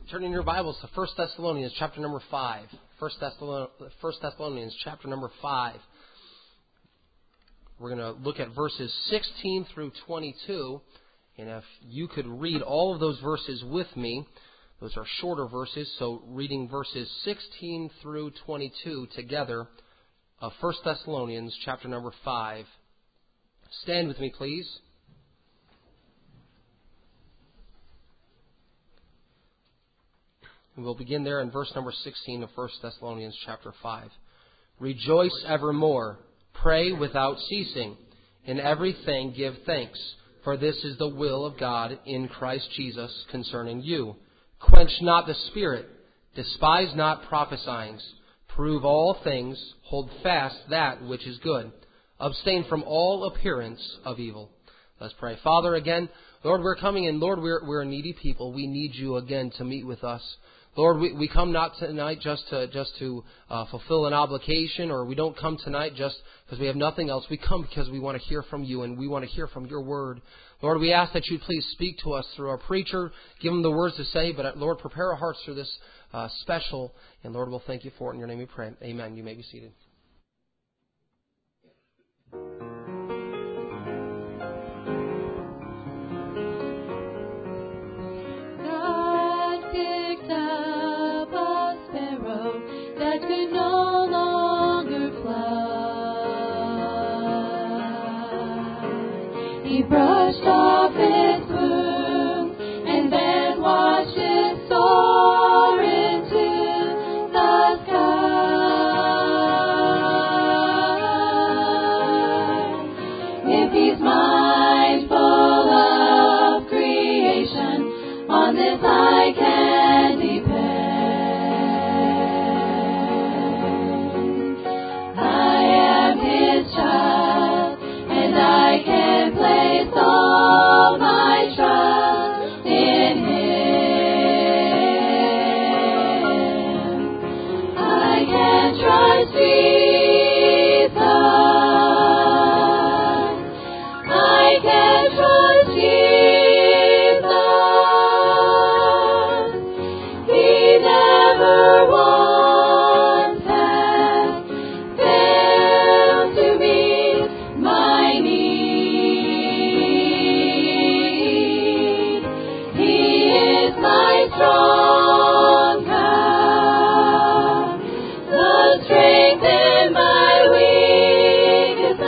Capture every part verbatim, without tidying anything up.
Turn in your Bibles to First Thessalonians chapter number five. First Thessalonians chapter number five. We're going to look at verses sixteen through twenty-two. And if you could read all of those verses with me, those are shorter verses, so reading verses sixteen through twenty-two together of First Thessalonians chapter number five. Stand with me, please. And we'll begin there in verse number sixteen of First Thessalonians chapter five. Rejoice evermore, pray without ceasing, in everything give thanks, for this is the will of God in Christ Jesus concerning you. Quench not the spirit, despise not prophesying, prove all things, hold fast that which is good, abstain from all appearance of evil. Let's pray. Father, again, Lord, we're coming in. Lord, we're, we're a needy people. We need you again to meet with us. Lord, we, we come not tonight just to just to uh, fulfill an obligation, or we don't come tonight just because we have nothing else. We come because we want to hear from you, and we want to hear from your word. Lord, we ask that you please speak to us through our preacher. Give him the words to say, but uh, Lord, prepare our hearts for this uh, special. And Lord, we'll thank you for it. In your name we pray. Amen. You may be seated. Could no longer fly. He brushed off its plume and then watched it soar into the sky. If he's mindful of creation, on this I can depend. Child, and I can place all my trust in Him. I can trust Jesus. I can trust Jesus. He never wants has failed to meet my need. He is my strong tower, the strength in my weakness.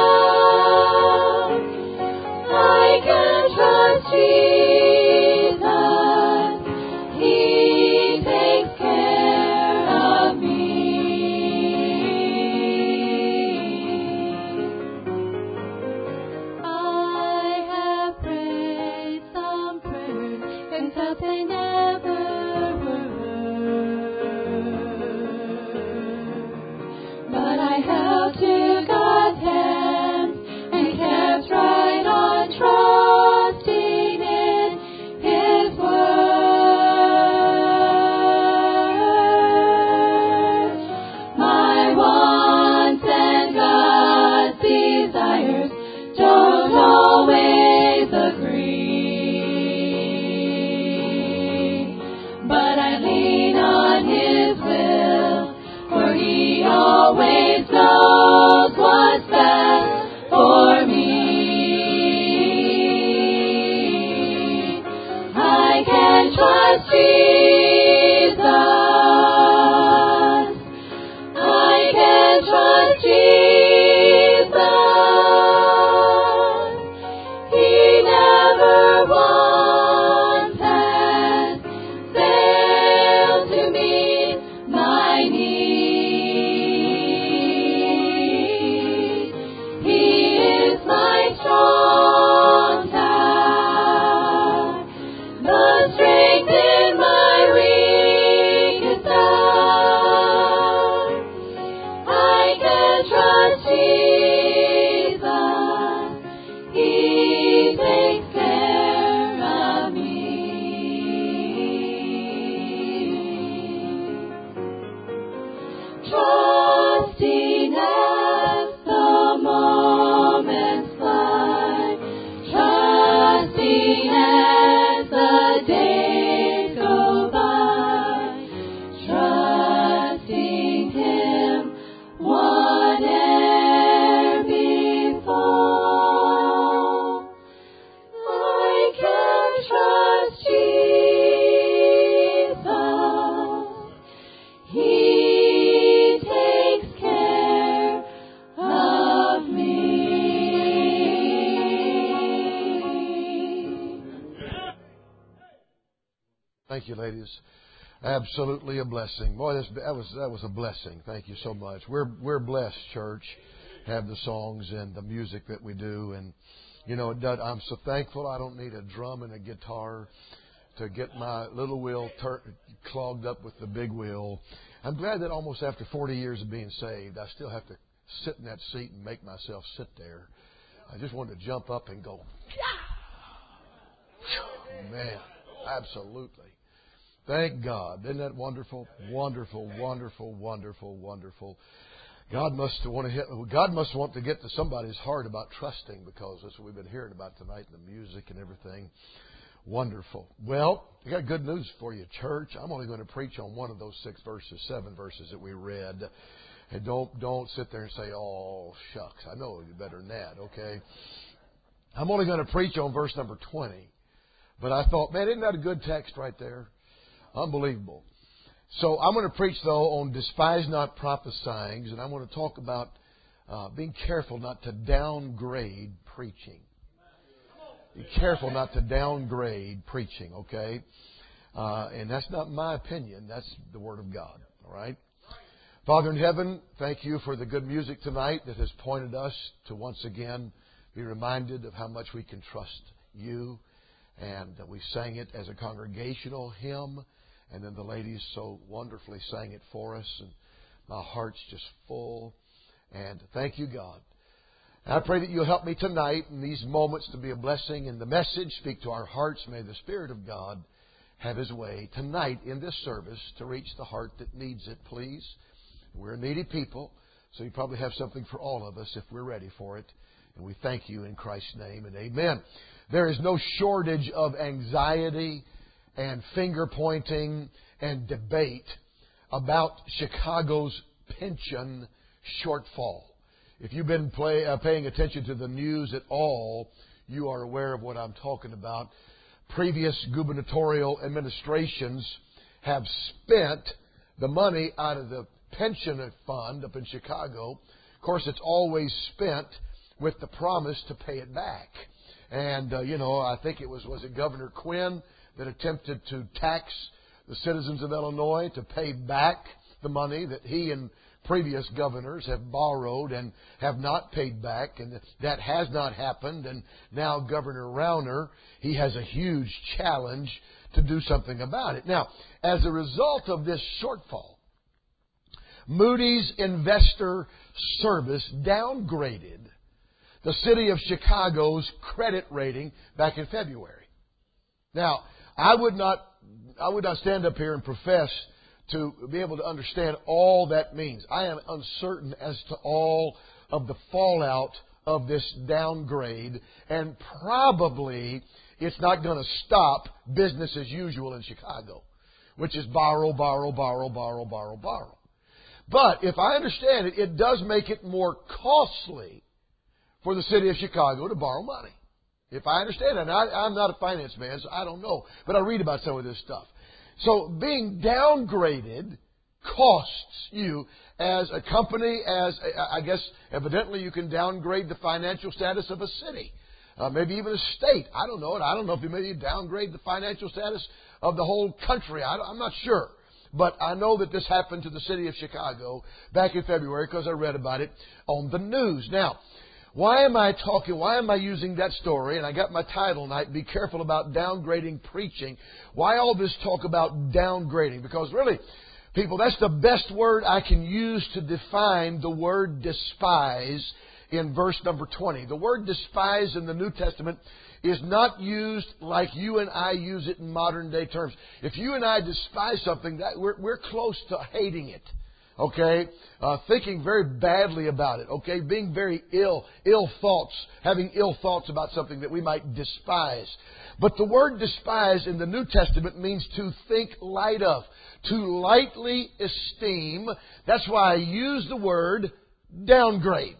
I can trust Jesus. He takes care of me. I have prayed some prayers and felt they never were heard. But I held to God's hand and kept right on trusting in His word. My wants and God's desires don't always agree, but I lean on His will, for He always knows what's best for me. I can trust Jesus. I can trust Jesus. He never once has failed to meet my need. He is my strong tower, the strength in my weakness. Thank you, ladies. Absolutely a blessing. Boy, this, that was that was a blessing. Thank you so much. We're we're blessed, church, have the songs and the music that we do, and you know, it does, I'm so thankful I don't need a drum and a guitar to get my little wheel tur- clogged up with the big wheel. I'm glad that almost after forty years of being saved, I still have to sit in that seat and make myself sit there. I just want to jump up and go, yeah! Man, absolutely. Thank God. Isn't that wonderful? Wonderful, wonderful, wonderful, wonderful. God must want to hit, God must want to get to somebody's heart about trusting, because that's what we've been hearing about tonight, the music and everything. Wonderful. Well, I got good news for you, church. I'm only going to preach on one of those six verses, seven verses that we read. And don't don't sit there and say, oh, shucks, I know you better than that, okay? I'm only going to preach on verse number twenty. But I thought, man, isn't that a good text right there? Unbelievable. So I'm going to preach, though, on despise not prophesying, and I want to talk about uh, being careful not to downgrade preaching. Be careful not to downgrade preaching, okay? Uh, and that's not my opinion. That's the Word of God, all right? Father in heaven, thank you for the good music tonight that has pointed us to once again be reminded of how much we can trust you. And we sang it as a congregational hymn. And then the ladies so wonderfully sang it for us. And my heart's just full. And thank you, God. And I pray that you'll help me tonight in these moments to be a blessing in the message. Speak to our hearts. May the Spirit of God have His way tonight in this service to reach the heart that needs it, please. We're a needy people, so you probably have something for all of us if we're ready for it. And we thank you in Christ's name, and amen. There is no shortage of anxiety and finger-pointing and debate about Chicago's pension shortfall. If you've been play, uh, paying attention to the news at all, you are aware of what I'm talking about. Previous gubernatorial administrations have spent the money out of the pension fund up in Chicago. Of course, it's always spent with the promise to pay it back. And, uh, you know, I think it was, was it Governor Quinn that attempted to tax the citizens of Illinois to pay back the money that he and previous governors have borrowed and have not paid back. And that has not happened. And now Governor Rauner, he has a huge challenge to do something about it. Now, as a result of this shortfall, Moody's Investor Service downgraded the city of Chicago's credit rating back in February. Now, I would not, I would not stand up here and profess to be able to understand all that means. I am uncertain as to all of the fallout of this downgrade, and probably it's not going to stop business as usual in Chicago, which is borrow, borrow, borrow, borrow, borrow, borrow. But if I understand it, it does make it more costly for the city of Chicago to borrow money. If I understand it. And I, I'm not a finance man, so I don't know. But I read about some of this stuff. So being downgraded costs you as a company, as I guess evidently you can downgrade the financial status of a city. Uh, maybe even a state. I don't know. I don't know if you maybe downgrade the financial status of the whole country. I, I'm not sure. But I know that this happened to the city of Chicago back in February because I read about it on the news. Now, why am I talking, why am I using that story? And I got my title tonight, Be Careful About Downgrading Preaching. Why all this talk about downgrading? Because really, people, that's the best word I can use to define the word despise in verse number twenty. The word despise in the New Testament is not used like you and I use it in modern day terms. If you and I despise something, that we're, we're close to hating it. Okay, uh, thinking very badly about it. Okay, being very ill, ill thoughts, having ill thoughts about something that we might despise. But the word despise in the New Testament means to think light of, to lightly esteem. That's why I use the word downgrade.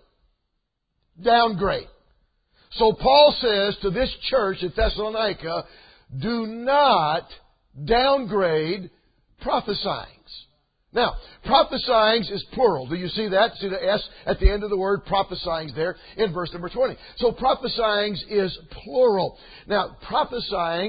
Downgrade. So Paul says to this church at Thessalonica, do not downgrade prophesying. Now, prophesying is plural. Do you see that? See the S at the end of the word prophesying there in verse number twenty. So prophesying is plural. Now, prophesying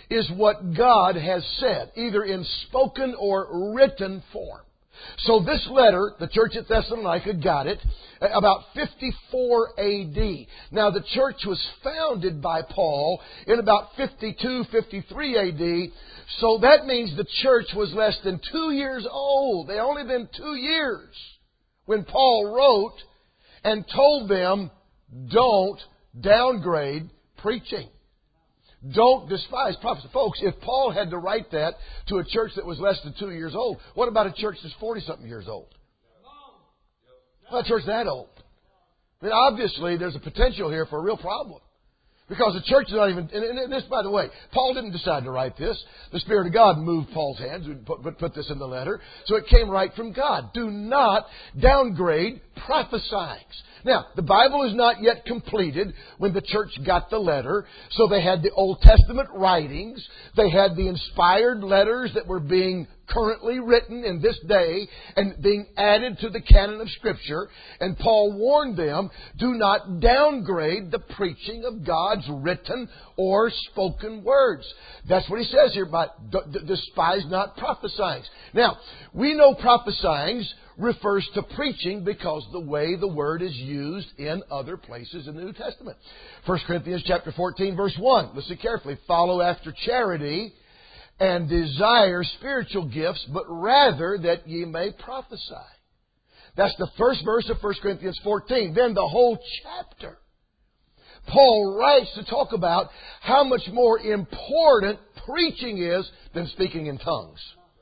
is what God has said, either in spoken or written form. So this letter, the church at Thessalonica got it about fifty-four A D. Now the church was founded by Paul in about fifty-two, fifty-three A D. So that means the church was less than two years old. They only been two years when Paul wrote and told them, don't downgrade preaching. Don't despise prophecy. Folks, if Paul had to write that to a church that was less than two years old, what about a church that's forty-something years old? Well, a church that old. I mean, obviously, there's a potential here for a real problem. Because the church is not even... And this, by the way, Paul didn't decide to write this. The Spirit of God moved Paul's hands and put, put, put this in the letter. So it came right from God. Do not downgrade prophesying. Now, the Bible is not yet completed when the church got the letter. So they had the Old Testament writings. They had the inspired letters that were being currently written in this day and being added to the canon of Scripture. And Paul warned them, do not downgrade the preaching of God's written or spoken words. That's what he says here, but despise not prophesying. Now, we know prophesying refers to preaching because the way the word is used in other places in the New Testament. First Corinthians chapter fourteen, verse one. Listen carefully. Follow after charity and desire spiritual gifts, but rather that ye may prophesy. That's the first verse of First Corinthians fourteen. Then the whole chapter, Paul writes to talk about how much more important preaching is than speaking in tongues.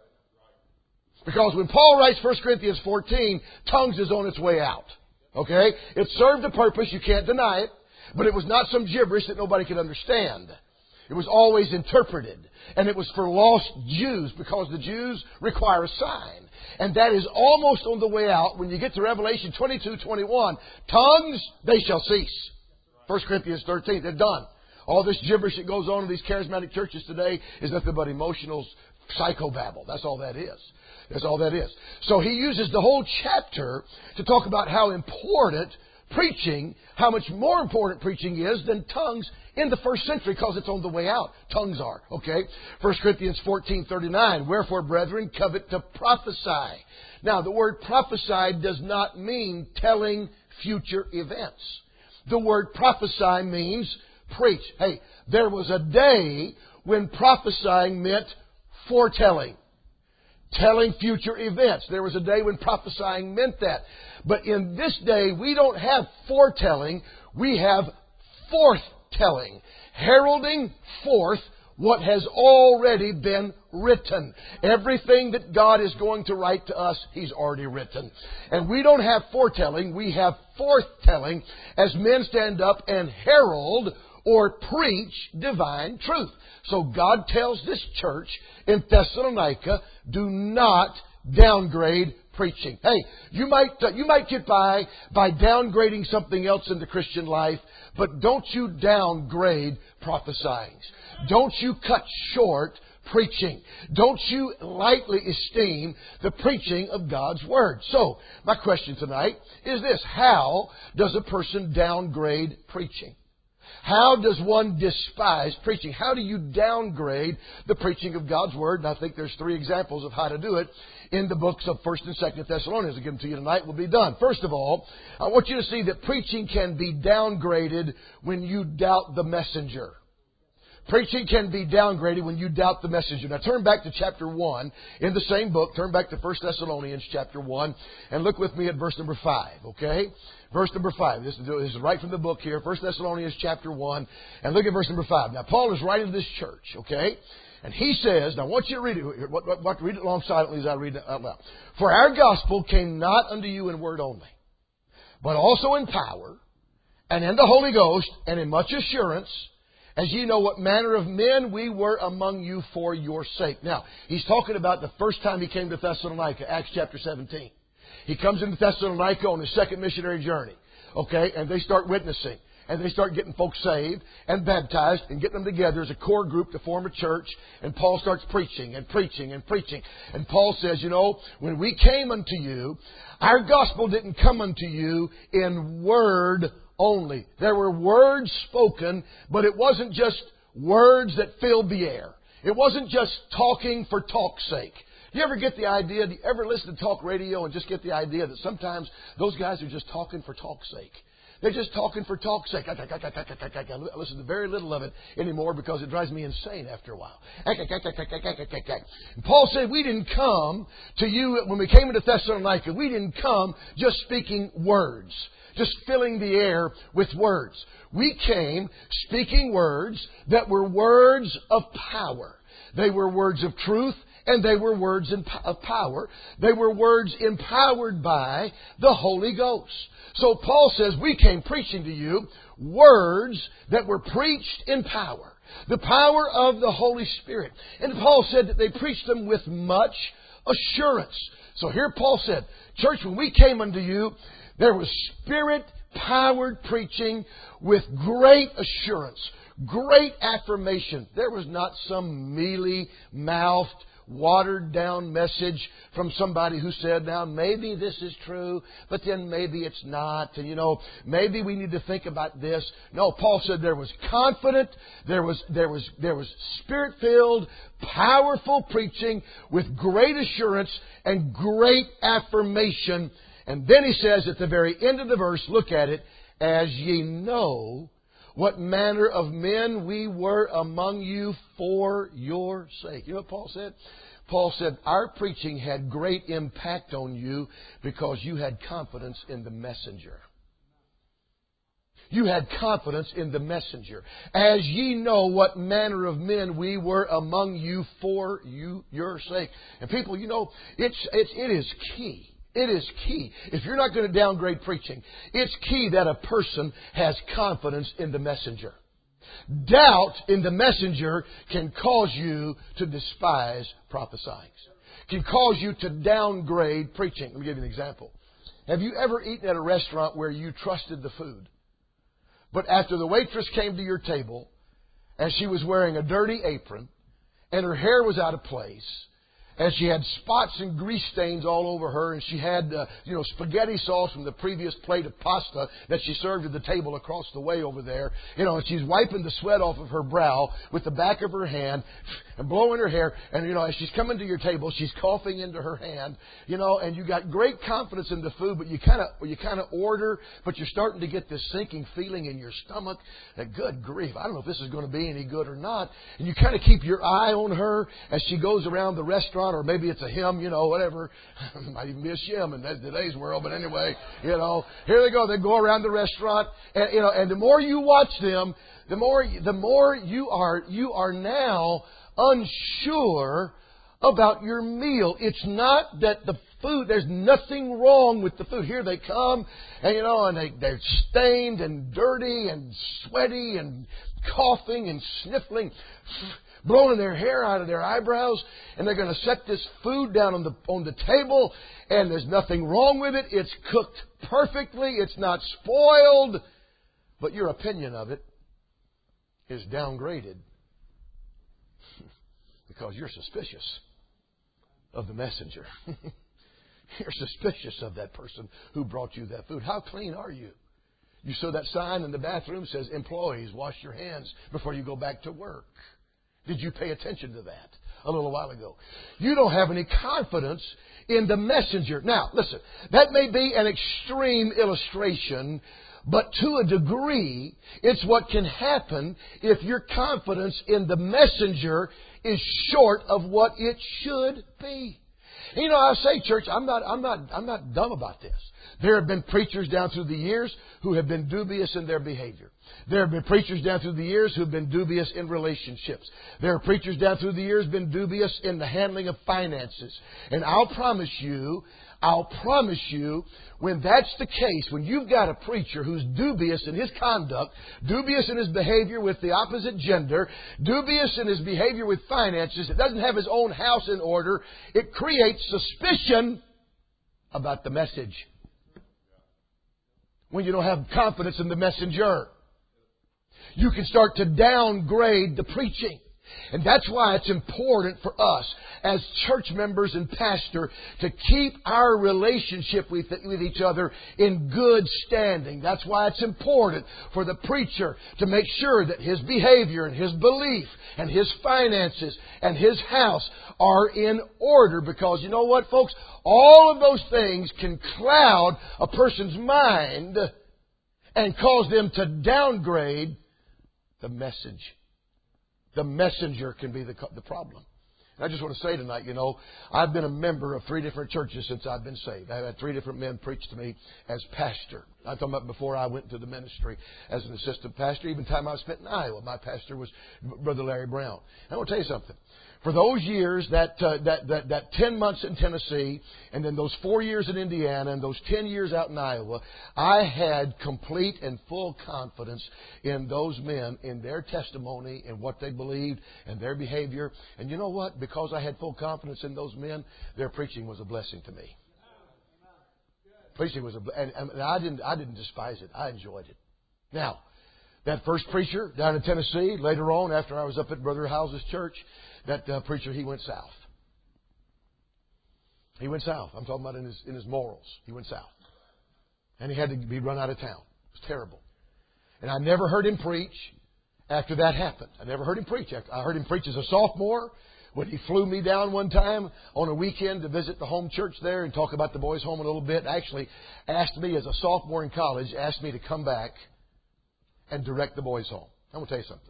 Because when Paul writes First Corinthians fourteen, tongues is on its way out. Okay? It served a purpose, you can't deny it, but it was not some gibberish that nobody could understand. It was always interpreted. And it was for lost Jews, because the Jews require a sign. And that is almost on the way out. When you get to Revelation twenty-two, twenty-one, tongues, they shall cease. First Corinthians thirteen, they're done. All this gibberish that goes on in these charismatic churches today is nothing but emotional psychobabble. That's all that is. That's all that is. So he uses the whole chapter to talk about how important preaching, how much more important preaching is than tongues in the first century, because it's on the way out. Tongues are. Okay? First Corinthians fourteen, thirty-nine. Wherefore, brethren, covet to prophesy. Now, the word prophesy does not mean telling future events. The word prophesy means preach. Hey, there was a day when prophesying meant foretelling. Telling future events. There was a day when prophesying meant that. But in this day, we don't have foretelling. We have forthtelling. Heralding forth what has already been written. Everything that God is going to write to us, He's already written. And we don't have foretelling. We have forthtelling as men stand up and herald or preach divine truth. So God tells this church in Thessalonica, do not downgrade preaching. Hey, you might uh, you might get by by downgrading something else in the Christian life, but don't you downgrade prophesying. Don't you cut short preaching. Don't you lightly esteem the preaching of God's Word. So, my question tonight is this: how does a person downgrade preaching? How does one despise preaching? How do you downgrade the preaching of God's Word? And I think there's three examples of how to do it in the books of First and Second Thessalonians. I'll give them to you tonight. We'll be done. First of all, I want you to see that preaching can be downgraded when you doubt the messenger. Preaching can be downgraded when you doubt the messenger. Now turn back to chapter one in the same book. Turn back to First Thessalonians chapter one and look with me at verse number five, okay? Verse number five. This is, this is right from the book here. First Thessalonians chapter one. And look at verse number five. Now Paul is writing to this church, okay? And he says, now I want you to read it. What, what, what, read it along silently as I read it out loud. For our gospel came not unto you in word only, but also in power and in the Holy Ghost and in much assurance, as ye know what manner of men we were among you for your sake. Now, he's talking about the first time he came to Thessalonica, Acts chapter seventeen. He comes into Thessalonica on his second missionary journey. Okay, and they start witnessing. And they start getting folks saved and baptized and getting them together as a core group to form a church. And Paul starts preaching and preaching and preaching. And Paul says, you know, when we came unto you, our gospel didn't come unto you in word only. There were words spoken, but it wasn't just words that filled the air. It wasn't just talking for talk's sake. Do you ever get the idea, do you ever listen to talk radio and just get the idea that sometimes those guys are just talking for talk's sake? They're just talking for talk's sake. I listen to very little of it anymore because it drives me insane after a while. And Paul said we didn't come to you when we came into Thessalonica. We didn't come just speaking words, just filling the air with words. We came speaking words that were words of power. They were words of truth. And they were words of power. They were words empowered by the Holy Ghost. So Paul says we came preaching to you words that were preached in power. The power of the Holy Spirit. And Paul said that they preached them with much assurance. So here Paul said, church, when we came unto you, there was Spirit-powered preaching with great assurance, great affirmation. There was not some mealy-mouthed, watered down message from somebody who said, now maybe this is true, but then maybe it's not. And you know, maybe we need to think about this. No, Paul said there was confident, there was, there was, there was spirit-filled, powerful preaching with great assurance and great affirmation. And then he says at the very end of the verse, look at it, as ye know what manner of men we were among you for your sake. You know what Paul said? Paul said, our preaching had great impact on you because you had confidence in the messenger. You had confidence in the messenger. As ye know what manner of men we were among you for you, your sake. And people, you know, it's, it's, it is key. It is key. If you're not going to downgrade preaching, it's key that a person has confidence in the messenger. Doubt in the messenger can cause you to despise prophesying. Can cause you to downgrade preaching. Let me give you an example. Have you ever eaten at a restaurant where you trusted the food, but after the waitress came to your table and she was wearing a dirty apron and her hair was out of place, and she had spots and grease stains all over her, and she had, uh, you know, spaghetti sauce from the previous plate of pasta that she served at the table across the way over there. You know, and she's wiping the sweat off of her brow with the back of her hand and blowing her hair. And, you know, as she's coming to your table, she's coughing into her hand, you know, and you got great confidence in the food, but you kind of, you kind of order, but you're starting to get this sinking feeling in your stomach that, good grief, I don't know if this is going to be any good or not. And you kind of keep your eye on her as she goes around the restaurant. Or maybe it's a him, you know, whatever. It might even be a shim in today's world. But anyway, you know, here they go. They go around the restaurant, and you know, and the more you watch them, the more the more you are you are now unsure about your meal. It's not that the food. There's nothing wrong with the food. Here they come, and you know, and they they're stained and dirty and sweaty and coughing and sniffling, blowing their hair out of their eyebrows, and they're going to set this food down on the on the table, and there's nothing wrong with it. It's cooked perfectly. It's not spoiled. But your opinion of it is downgraded because you're suspicious of the messenger. You're suspicious of that person who brought you that food. How clean are you? You saw that sign in the bathroom that says, employees, wash your hands before you go back to work. Did you pay attention to that a little while ago? You don't have any confidence in the messenger. Now, listen, that may be an extreme illustration, but to a degree, it's what can happen if your confidence in the messenger is short of what it should be. And you know, I say, church, I'm not, I'm not, I'm not dumb about this. There have been preachers down through the years who have been dubious in their behavior. There have been preachers down through the years who have been dubious in relationships. There are preachers down through the years who have been dubious in the handling of finances. And I'll promise you, I'll promise you, when that's the case, when you've got a preacher who's dubious in his conduct, dubious in his behavior with the opposite gender, dubious in his behavior with finances, it doesn't have his own house in order, it creates suspicion about the message. When you don't have confidence in the messenger, you can start to downgrade the preaching. And that's why it's important for us as church members and pastor to keep our relationship with, with each other in good standing. That's why it's important for the preacher to make sure that his behavior and his belief and his finances and his house are in order. Because you know what, folks? All of those things can cloud a person's mind and cause them to downgrade the message. The messenger can be the, the problem. And I just want to say tonight, you know, I've been a member of three different churches since I've been saved. I've had three different men preach to me as pastor. I'm talking about before I went into the ministry as an assistant pastor. Even the time I spent in Iowa, my pastor was Brother Larry Brown. And I want to tell you something. For those years, that, uh, that, that, that ten months in Tennessee, and then those four years in Indiana, and those ten years out in Iowa, I had complete and full confidence in those men, in their testimony, and what they believed, and their behavior. And you know what? Because I had full confidence in those men, their preaching was a blessing to me. Preaching was a, and, and I didn't, I didn't despise it. I enjoyed it. Now, that first preacher down in Tennessee, later on, after I was up at Brother House's church, that uh, preacher, he went south. He went south. I'm talking about in his in his morals. He went south. And he had to be run out of town. It was terrible. And I never heard him preach after that happened. I never heard him preach. I heard him preach as a sophomore when he flew me down one time on a weekend to visit the home church there and talk about the boys' home a little bit. Actually asked me as a sophomore in college, asked me to come back and direct the boys' home. I'm going to tell you something.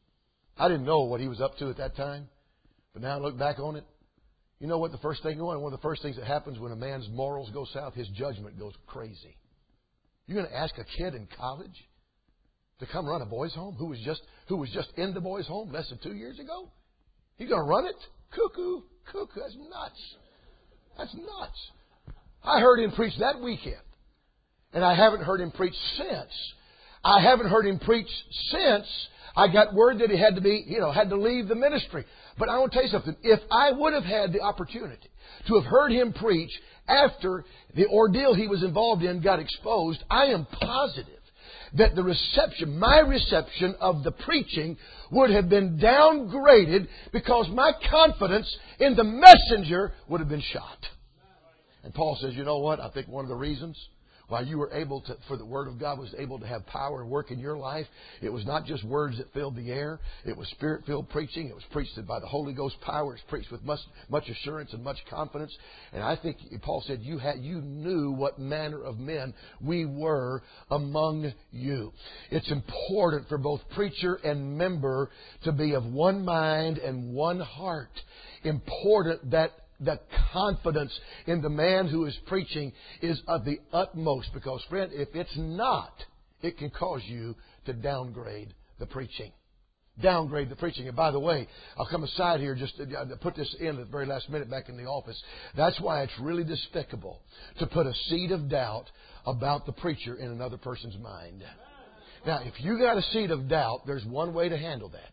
I didn't know what he was up to at that time. But now I look back on it, you know what the first thing, one of the first things that happens when a man's morals go south, his judgment goes crazy. You're going to ask a kid in college to come run a boys' home who was just who was just in the boys' home less than two years ago? He's going to run it? Cuckoo, cuckoo, that's nuts. That's nuts. I heard him preach that weekend, and I haven't heard him preach since. I haven't heard him preach since I got word that he had to be, you know, had to leave the ministry. But I want to tell you something. If I would have had the opportunity to have heard him preach after the ordeal he was involved in got exposed, I am positive that the reception, my reception of the preaching would have been downgraded because my confidence in the messenger would have been shot. And Paul says, you know what? I think one of the reasons why you were able to, for the Word of God was able to have power and work in your life, it was not just words that filled the air. It was Spirit-filled preaching. It was preached by the Holy Ghost power. It was preached with much, much assurance and much confidence. And I think Paul said you had, you knew what manner of men we were among you. It's important for both preacher and member to be of one mind and one heart. Important that the confidence in the man who is preaching is of the utmost. Because, friend, if it's not, it can cause you to downgrade the preaching. Downgrade the preaching. And by the way, I'll come aside here just to put this in at the very last minute back in the office. That's why it's really despicable to put a seed of doubt about the preacher in another person's mind. Now, if you got a seed of doubt, there's one way to handle that.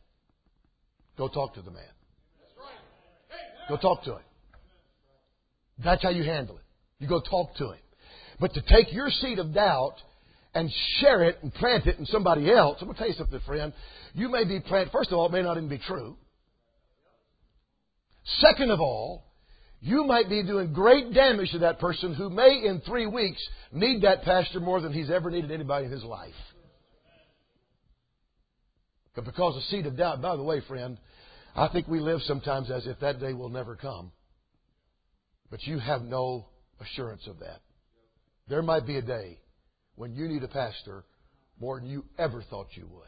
Go talk to the man. Go talk to him. That's how you handle it. You go talk to him. But to take your seed of doubt and share it and plant it in somebody else, I'm going to tell you something, friend. You may be planted. First of all, it may not even be true. Second of all, you might be doing great damage to that person who may in three weeks need that pastor more than he's ever needed anybody in his life. But because of seed of doubt, by the way, friend, I think we live sometimes as if that day will never come. But you have no assurance of that. There might be a day when you need a pastor more than you ever thought you would.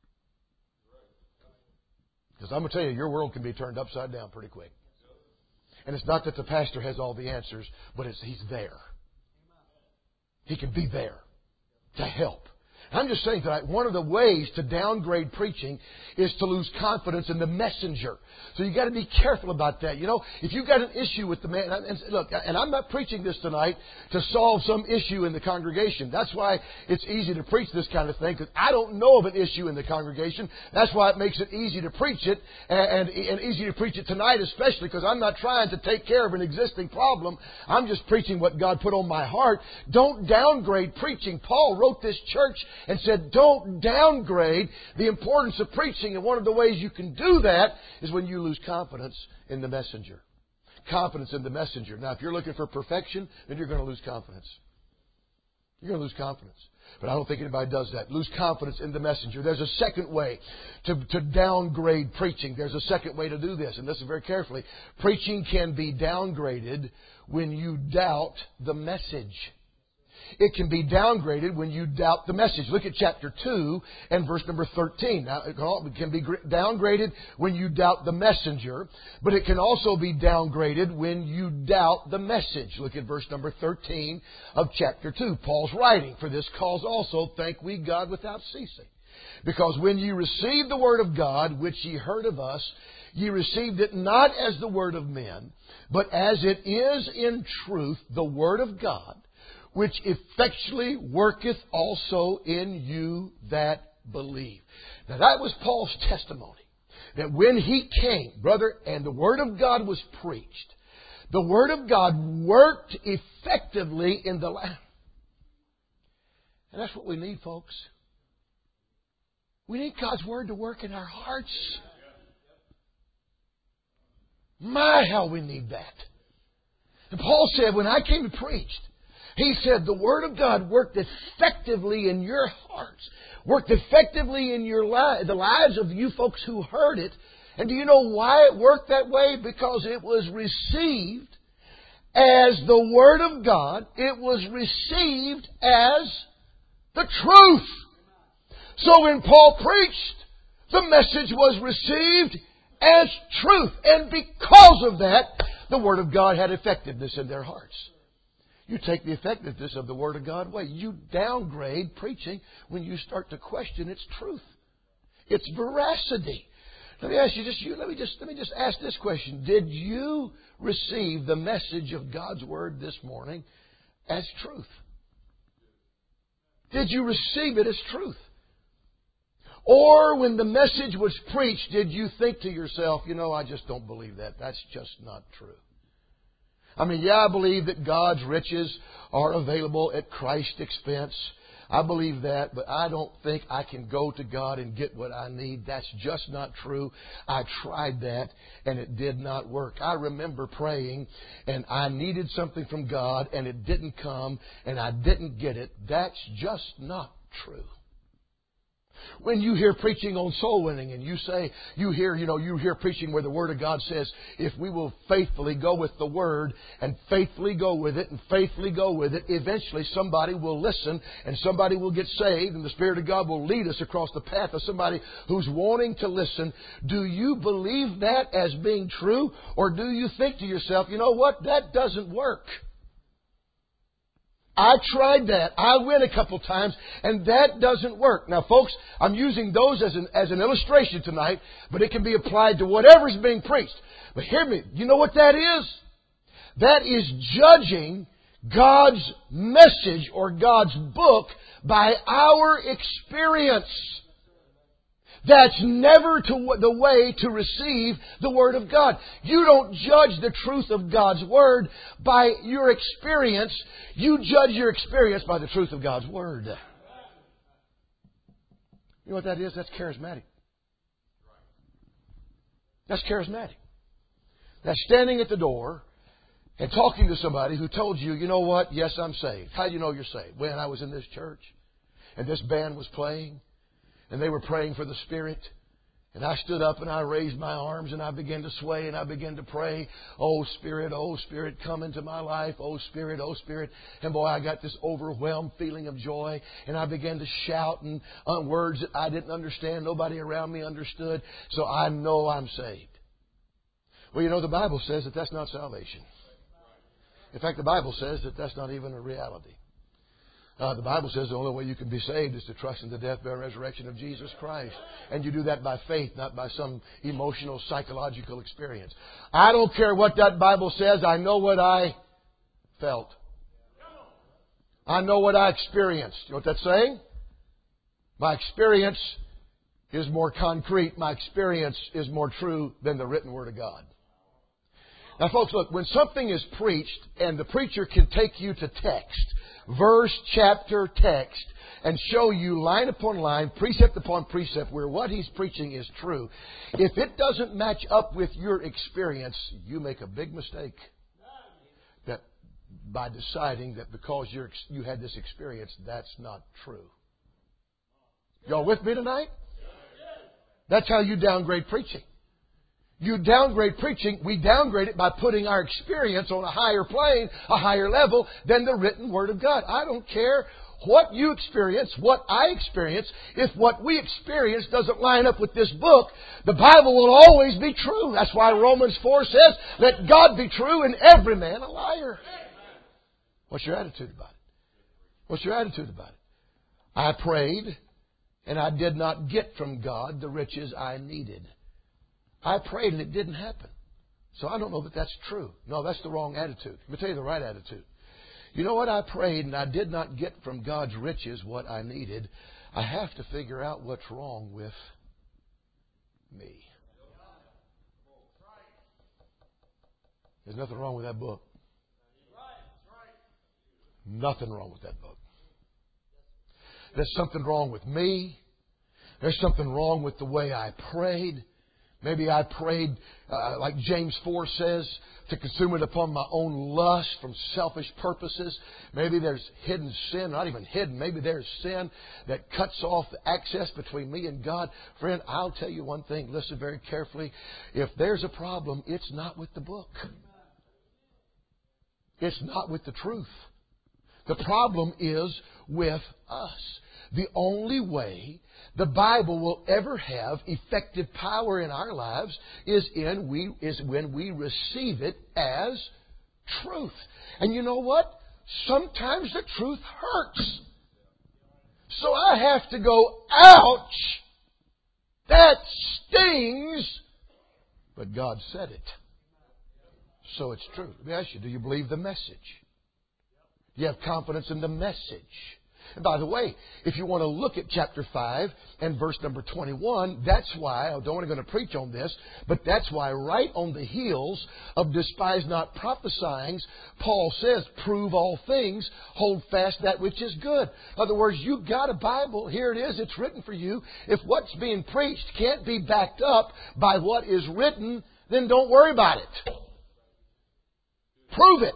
Because I'm going to tell you, your world can be turned upside down pretty quick. And it's not that the pastor has all the answers, but it's he's there. He can be there to help. I'm just saying tonight, one of the ways to downgrade preaching is to lose confidence in the messenger. So you've got to be careful about that. You know, if you've got an issue with the man, and look, and I'm not preaching this tonight to solve some issue in the congregation. That's why it's easy to preach this kind of thing, because I don't know of an issue in the congregation. That's why it makes it easy to preach it, and, and, and easy to preach it tonight, especially because I'm not trying to take care of an existing problem. I'm just preaching what God put on my heart. Don't downgrade preaching. Paul wrote this church and said, don't downgrade the importance of preaching. And one of the ways you can do that is when you lose confidence in the messenger. Confidence in the messenger. Now, if you're looking for perfection, then you're going to lose confidence. You're going to lose confidence. But I don't think anybody does that. Lose confidence in the messenger. There's a second way to, to downgrade preaching. There's a second way to do this. And listen very carefully. Preaching can be downgraded when you doubt the message. It can be downgraded when you doubt the message. Look at chapter two and verse number thirteen. Now, it can be downgraded when you doubt the messenger, but it can also be downgraded when you doubt the message. Look at verse number thirteen of chapter two. Paul's writing, "For this cause also thank we God without ceasing. Because when ye received the word of God, which ye heard of us, ye received it not as the word of men, but as it is in truth the word of God, which effectually worketh also in you that believe." Now that was Paul's testimony. That when he came, brother, and the Word of God was preached, the Word of God worked effectively in the land. And that's what we need, folks. We need God's Word to work in our hearts. My, how we need that. And Paul said, when I came and preached, he said, the Word of God worked effectively in your hearts. Worked effectively in your li- the lives of you folks who heard it. And do you know why it worked that way? Because it was received as the Word of God. It was received as the truth. So when Paul preached, the message was received as truth. And because of that, the Word of God had effectiveness in their hearts. You take the effectiveness of the Word of God away. You downgrade preaching when you start to question its truth, its veracity. Let me ask you just you. Let me just let me just ask this question: did you receive the message of God's Word this morning as truth? Did you receive it as truth? Or when the message was preached, did you think to yourself, you know, I just don't believe that. That's just not true. I mean, yeah, I believe that God's riches are available at Christ's expense. I believe that, but I don't think I can go to God and get what I need. That's just not true. I tried that, and it did not work. I remember praying, and I needed something from God, and it didn't come, and I didn't get it. That's just not true. When you hear preaching on soul winning and you say, you hear, you know, you hear preaching where the Word of God says, if we will faithfully go with the Word and faithfully go with it and faithfully go with it, eventually somebody will listen and somebody will get saved and the Spirit of God will lead us across the path of somebody who's wanting to listen. Do you believe that as being true? Or do you think to yourself, you know what, that doesn't work? I tried that. I went a couple times, and that doesn't work. Now, folks, I'm using those as an, as an illustration tonight, but it can be applied to whatever's being preached. But hear me. You know what that is? That is judging God's message or God's book by our experience. That's never to, the way to receive the Word of God. You don't judge the truth of God's Word by your experience. You judge your experience by the truth of God's Word. You know what that is? That's charismatic. That's charismatic. That's standing at the door and talking to somebody who told you, you know what? Yes, I'm saved. How do you know you're saved? When I was in this church and this band was playing, and they were praying for the Spirit. And I stood up and I raised my arms and I began to sway and I began to pray, oh Spirit, oh Spirit, come into my life. Oh Spirit, oh Spirit. And boy, I got this overwhelmed feeling of joy. And I began to shout in uh, words that I didn't understand. Nobody around me understood. So I know I'm saved. Well, you know, the Bible says that that's not salvation. In fact, the Bible says that that's not even a reality. Uh, the Bible says the only way you can be saved is to trust in the death, burial, and resurrection of Jesus Christ. And you do that by faith, not by some emotional, psychological experience. I don't care what that Bible says. I know what I felt. I know what I experienced. You know what that's saying? My experience is more concrete. My experience is more true than the written Word of God. Now, folks, look, when something is preached and the preacher can take you to text, verse, chapter, text, and show you line upon line, precept upon precept, where what he's preaching is true. If it doesn't match up with your experience, you make a big mistake. That by deciding that because you're, you had this experience, that's not true. Y'all with me tonight? That's how you downgrade preaching. You downgrade preaching. We downgrade it by putting our experience on a higher plane, a higher level than the written Word of God. I don't care what you experience, what I experience. If what we experience doesn't line up with this book, the Bible will always be true. That's why Romans four says, let God be true and every man a liar. What's your attitude about it? What's your attitude about it? I prayed and I did not get from God the riches I needed. I prayed and it didn't happen. So I don't know that that's true. No, that's the wrong attitude. Let me tell you the right attitude. You know what? I prayed and I did not get from God's riches what I needed. I have to figure out what's wrong with me. There's nothing wrong with that book. Nothing wrong with that book. There's something wrong with me. There's something wrong with the way I prayed. Maybe I prayed, uh, like James four says, to consume it upon my own lust from selfish purposes. Maybe there's hidden sin, not even hidden. Maybe there's sin that cuts off the access between me and God. Friend, I'll tell you one thing. Listen very carefully. If there's a problem, it's not with the book. It's not with the truth. The problem is with us. The only way the Bible will ever have effective power in our lives is in we is when we receive it as truth. And you know what? Sometimes the truth hurts. So I have to go, ouch! That stings! But God said it. So it's true. Let me ask you, do you believe the message? Do you have confidence in the message? And by the way, if you want to look at chapter five and verse number twenty-one, that's why, I don't want to go to preach on this, but that's why right on the heels of despise not prophesying, Paul says, prove all things, hold fast that which is good. In other words, you've got a Bible, here it is, it's written for you. If what's being preached can't be backed up by what is written, then don't worry about it. Prove it.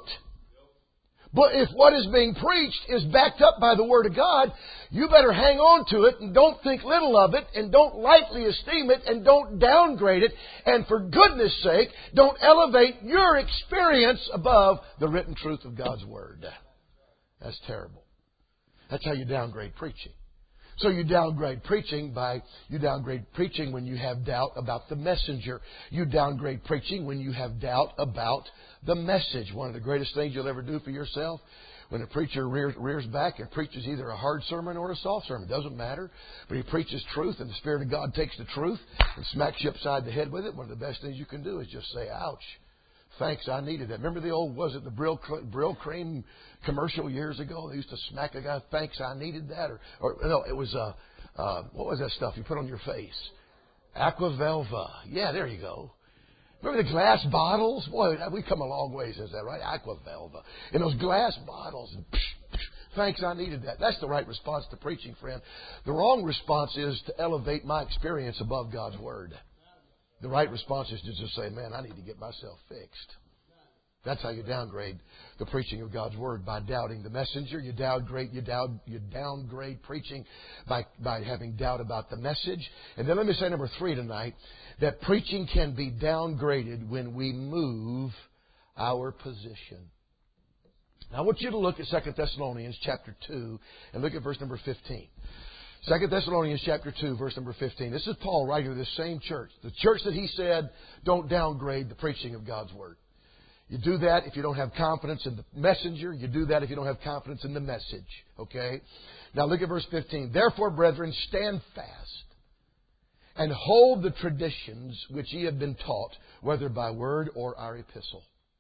But if what is being preached is backed up by the Word of God, you better hang on to it and don't think little of it and don't lightly esteem it and don't downgrade it. And for goodness sake, don't elevate your experience above the written truth of God's Word. That's terrible. That's how you downgrade preaching. So you downgrade preaching by, you downgrade preaching when you have doubt about the messenger. You downgrade preaching when you have doubt about the message. One of the greatest things you'll ever do for yourself, when a preacher rears, rears back and preaches either a hard sermon or a soft sermon, it doesn't matter. But he preaches truth and the Spirit of God takes the truth and smacks you upside the head with it. One of the best things you can do is just say, ouch. Thanks, I needed that. Remember the old, was it the Brill, Brill Cream commercial years ago? They used to smack a guy, thanks, I needed that. Or, or no, it was, uh, uh, what was that stuff you put on your face? Aquavelva. Yeah, there you go. Remember the glass bottles? Boy, we've come a long ways since that, right? Aquavelva. In those glass bottles. And psh, psh, thanks, I needed that. That's the right response to preaching, friend. The wrong response is to elevate my experience above God's Word. The right response is to just say, man, I need to get myself fixed. That's how you downgrade the preaching of God's Word, by doubting the messenger. You downgrade, you down, you downgrade preaching by, by having doubt about the message. And then let me say number three tonight, that preaching can be downgraded when we move our position. Now I want you to look at Second Thessalonians chapter two and look at verse number fifteen. Second Thessalonians chapter two, verse number fifteen. This is Paul writing to this same church. The church that he said, don't downgrade the preaching of God's Word. You do that if you don't have confidence in the messenger. You do that if you don't have confidence in the message. Okay? Now look at verse fifteen. Therefore, brethren, stand fast and hold the traditions which ye have been taught, whether by word or our epistle.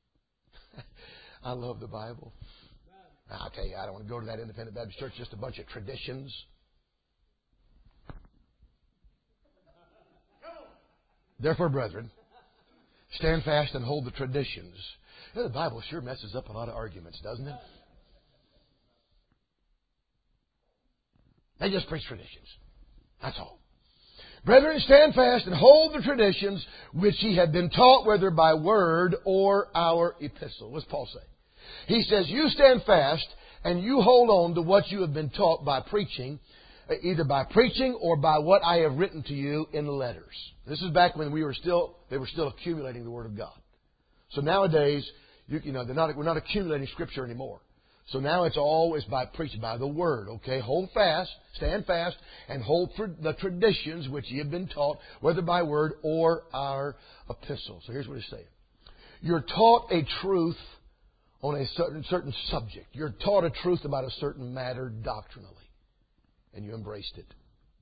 I love the Bible. I'll tell you, I don't want to go to that independent Baptist church, just a bunch of traditions. Therefore, brethren, stand fast and hold the traditions. You know, the Bible sure messes up a lot of arguments, doesn't it? They just preach traditions. That's all. Brethren, stand fast and hold the traditions which ye have been taught, whether by word or our epistle. What's Paul say? He says, you stand fast and you hold on to what you have been taught by preaching, either by preaching or by what I have written to you in letters. This is back when we were still, they were still accumulating the Word of God. So nowadays, you, you know, they're not, we're not accumulating Scripture anymore. So now it's always by preaching, by the Word, okay? Hold fast, stand fast, and hold for the traditions which ye have been taught, whether by word or our epistle. So here's what he's saying. You're taught a truth on a certain, certain subject. You're taught a truth about a certain matter doctrinally. And you embraced it.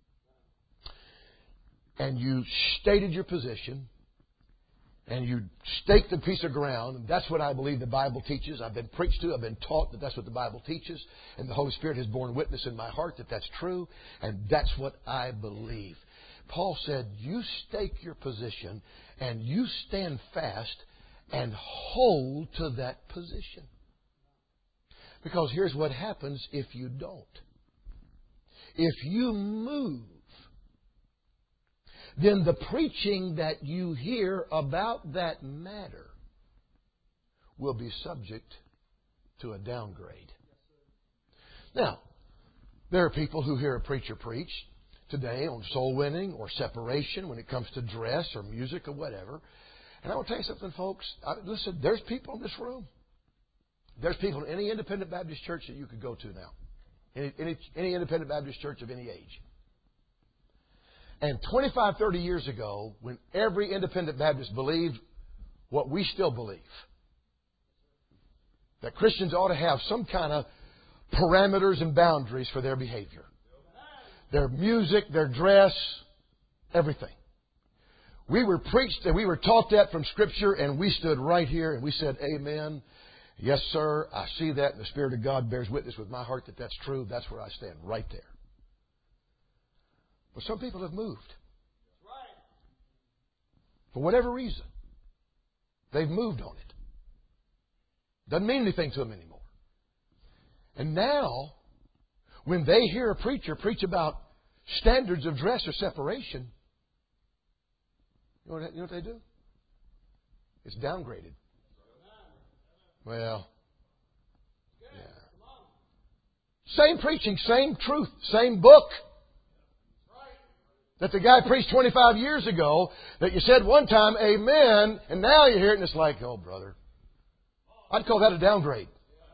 And you stated your position. And you staked a piece of ground. And that's what I believe the Bible teaches. I've been preached to. I've been taught that that's what the Bible teaches. And the Holy Spirit has borne witness in my heart that that's true. And that's what I believe. Paul said, you stake your position and you stand fast and hold to that position. Because here's what happens if you don't. If you move, then the preaching that you hear about that matter will be subject to a downgrade. Now, there are people who hear a preacher preach today on soul winning or separation when it comes to dress or music or whatever. And I will tell you something, folks. I, listen, there's people in this room. There's people in any independent Baptist church that you could go to now. Any, any, any independent Baptist church of any age. And twenty-five, thirty years ago, when every independent Baptist believed what we still believe, that Christians ought to have some kind of parameters and boundaries for their behavior. Their music, their dress, everything. We were preached and we were taught that from Scripture, and we stood right here and we said, amen. Yes, sir, I see that, and the Spirit of God bears witness with my heart that that's true. That's where I stand, right there. But some people have moved. For whatever reason, they've moved on it. Doesn't mean anything to them anymore. And now, when they hear a preacher preach about standards of dress or separation, you know what, you know what they do? It's downgraded. Well, yeah. Same preaching, same truth, same book that the guy preached twenty-five years ago that you said one time, amen, and now you hear it and it's like, oh, brother. I'd call that a downgrade.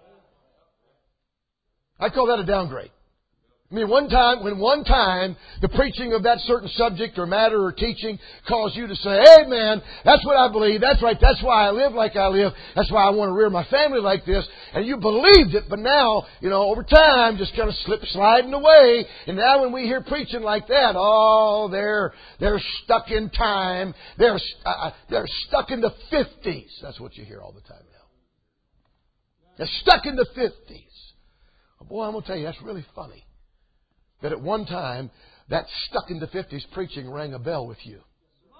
I'd call that a downgrade. I mean, one time, when one time the preaching of that certain subject or matter or teaching caused you to say, amen, that's what I believe, that's right, that's why I live like I live, that's why I want to rear my family like this, and you believed it, but now, you know, over time, just kind of slip sliding away, and now when we hear preaching like that, oh, they're, they're stuck in time, they're, uh, they're stuck in the fifties. That's what you hear all the time now. They're stuck in the fifties. Boy, I'm going to tell you, that's really funny. That at one time, that stuck in the fifties preaching rang a bell with you.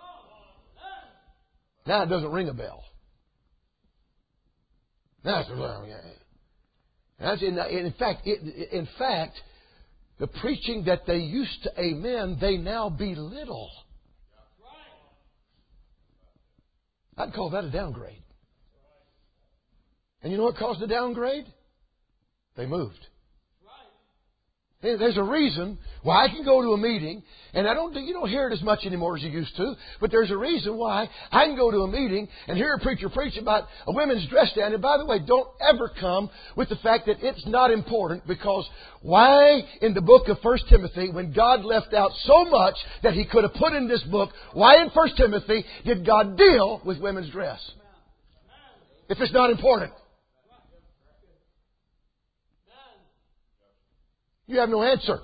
Now it doesn't ring a bell. Now it's, well, yeah. That's in, in fact, it, in fact, the preaching that they used to amen, they now belittle. I'd call that a downgrade. And you know what caused the downgrade? They moved. There's a reason why I can go to a meeting, and I don't you don't hear it as much anymore as you used to, but there's a reason why I can go to a meeting and hear a preacher preach about a women's dress down. And by the way, don't ever come with the fact that it's not important, because why in the book of First Timothy, when God left out so much that He could have put in this book, why in First Timothy did God deal with women's dress? If it's not important. You have no answer.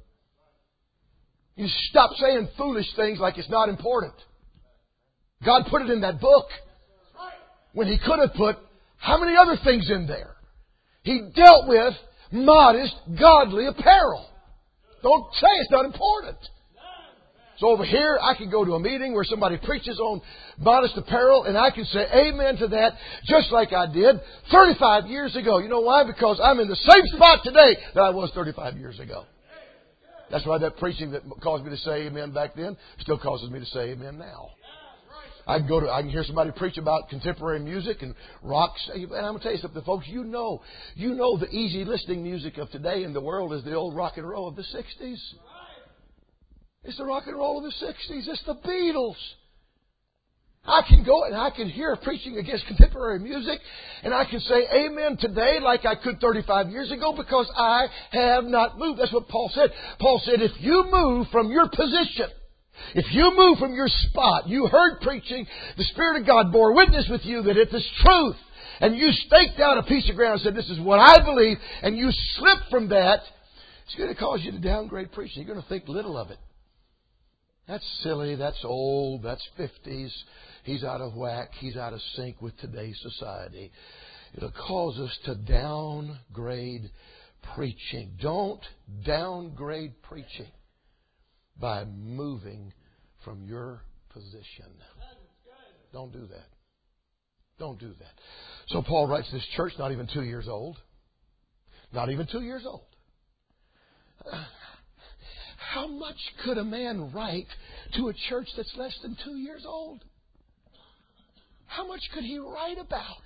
You stop saying foolish things like it's not important. God put it in that book when He could have put how many other things in there? He dealt with modest, godly apparel. Don't say it's not important. So over here, I can go to a meeting where somebody preaches on modest apparel, and I can say amen to that, just like I did thirty-five years ago. You know why? Because I'm in the same spot today that I was thirty-five years ago. That's why that preaching that caused me to say amen back then still causes me to say amen now. I can go to, I can hear somebody preach about contemporary music and rock. And I'm going to tell you something, folks. You know, you know the easy listening music of today in the world is the old rock and roll of the sixties. It's the rock and roll of the sixties. It's the Beatles. I can go and I can hear preaching against contemporary music, and I can say amen today like I could thirty-five years ago because I have not moved. That's what Paul said. Paul said, if you move from your position, if you move from your spot, you heard preaching, the Spirit of God bore witness with you that it is truth, and you staked out a piece of ground and said, this is what I believe, and you slip from that, it's going to cause you to downgrade preaching. You're going to think little of it. That's silly, that's old, that's fifties. He's out of whack, he's out of sync with today's society. It'll cause us to downgrade preaching. Don't downgrade preaching by moving from your position. Don't do that. Don't do that. So Paul writes this church, not even two years old. Not even two years old. Uh, how much could a man write to a church that's less than two years old? How much could he write about?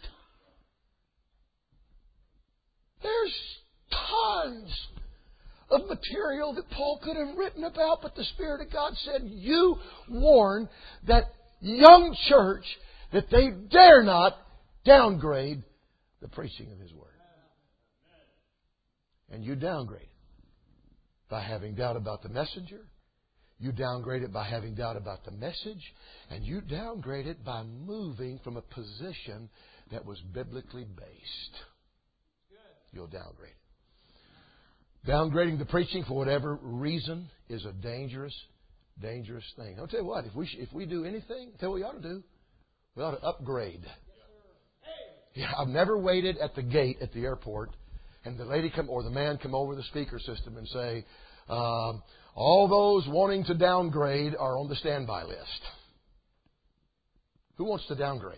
There's tons of material that Paul could have written about, but the Spirit of God said, you warn that young church that they dare not downgrade the preaching of His Word. And you downgrade it by having doubt about the messenger. You downgrade it by having doubt about the message. And you downgrade it by moving from a position that was biblically based. You'll downgrade it. Downgrading the preaching for whatever reason is a dangerous, dangerous thing. I'll tell you what, if we, if we do anything, I'll tell you what we ought to do. We ought to upgrade. Yeah, I've never waited at the gate at the airport and the lady come or the man come over the speaker system and say, um, all those wanting to downgrade are on the standby list. Who wants to downgrade?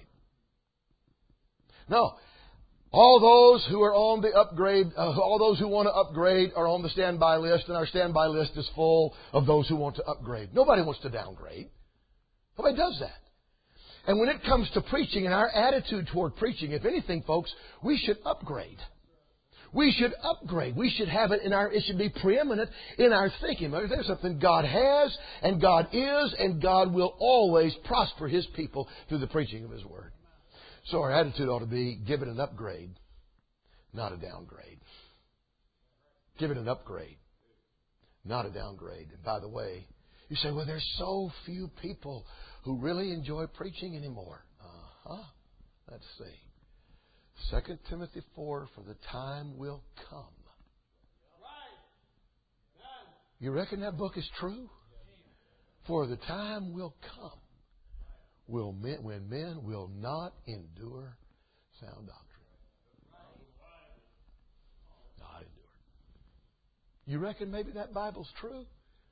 No. All those who are on the upgrade, uh, all those who want to upgrade are on the standby list, and our standby list is full of those who want to upgrade. Nobody wants to downgrade. Nobody does that. And when it comes to preaching and our attitude toward preaching, if anything, folks, we should upgrade. We should upgrade. We should have it in our, it should be preeminent in our thinking. There's something God has and God is and God will always prosper His people through the preaching of His Word. So our attitude ought to be, give it an upgrade, not a downgrade. Give it an upgrade, not a downgrade. And by the way, you say, well, there's so few people who really enjoy preaching anymore. Uh-huh. Let's see. Second Timothy four, for the time will come. You reckon that book is true? For the time will come will men, when men will not endure sound doctrine. Not endure. You reckon maybe that Bible's true?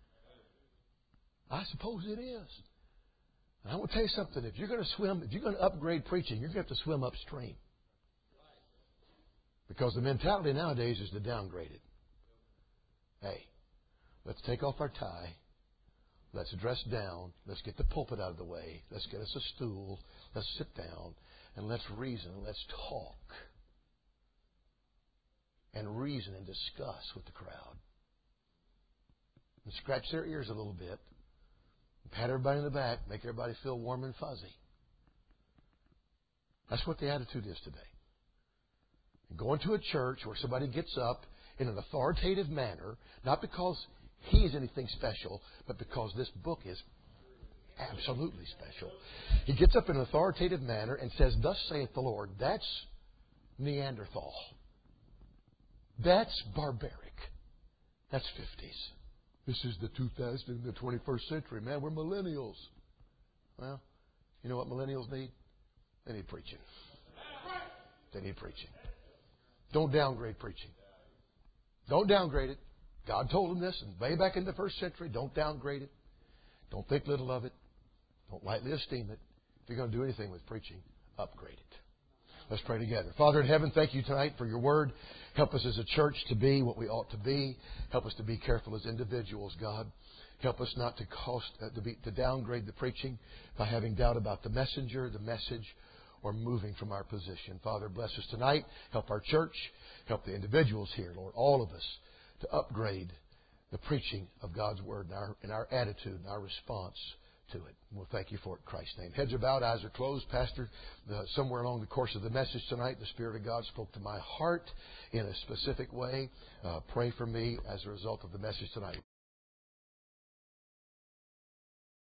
I suppose it is. And I want to tell you something. If you're going to swim, if you're going to upgrade preaching, you're going to have to swim upstream. Because the mentality nowadays is to downgrade it. Hey, let's take off our tie. Let's dress down. Let's get the pulpit out of the way. Let's get us a stool. Let's sit down. And let's reason. Let's talk. And reason and discuss with the crowd. And scratch their ears a little bit. And pat everybody in the back. Make everybody feel warm and fuzzy. That's what the attitude is today. Going to a church where somebody gets up in an authoritative manner, not because he is anything special, but because this book is absolutely special. He gets up in an authoritative manner and says, thus saith the Lord. That's Neanderthal. That's barbaric. That's fifties. This is the two thousand, the twenty-first century. Man, we're millennials. Well, you know what millennials need? They need preaching. They need preaching. Don't downgrade preaching. Don't downgrade it. God told them this and way back in the first century. Don't downgrade it. Don't think little of it. Don't lightly esteem it. If you're going to do anything with preaching, upgrade it. Let's pray together. Father in heaven, thank you tonight for your word. Help us as a church to be what we ought to be. Help us to be careful as individuals, God. Help us not to cost uh, to, be, to downgrade the preaching by having doubt about the messenger, the message, or moving from our position. Father, bless us tonight. Help our church. Help the individuals here, Lord, all of us, to upgrade the preaching of God's word and our, and our attitude and our response to it. And we'll thank you for it in Christ's name. Heads are bowed, eyes are closed. Pastor, the, somewhere along the course of the message tonight, the Spirit of God spoke to my heart in a specific way. Uh, pray for me as a result of the message tonight.